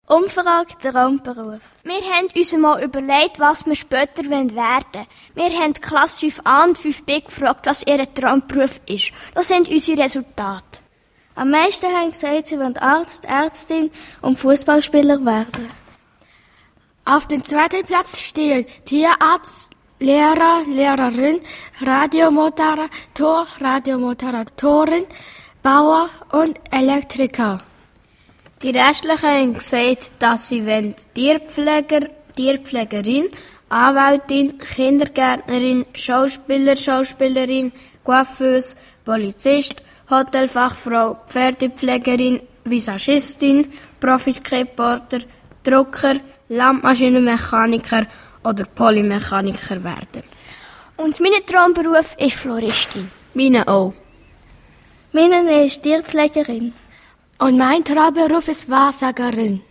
Umfrage Traumberuf. Wir haben uns mal überlegt, was wir später werden wollen. Wir haben die Klasse 5a und 5b gefragt, was ihr Traumberuf ist. Das sind unsere Resultate. Am meisten haben gesagt, sie wollen Arzt, Ärztin und Fußballspieler werden. Auf dem zweiten Platz stehen Tierarzt, Lehrer, Lehrerin, Radiomoderator, Radiomoderatorin, Bauer und Elektriker. Die Restlichen haben gesagt, dass sie Tierpfleger, Tierpflegerin, Anwältin, Kindergärtnerin, Schauspieler, Schauspielerin, Coiffeuse, Polizist, Hotelfachfrau, Pferdepflegerin, Visagistin, Profi-Skateboarder, Drucker, Landmaschinenmechaniker oder Polymechaniker werden. Und mein Traumberuf ist Floristin. Meine auch. Meine ist Tierpflegerin. Und mein Traumberuf ist Wahrsagerin.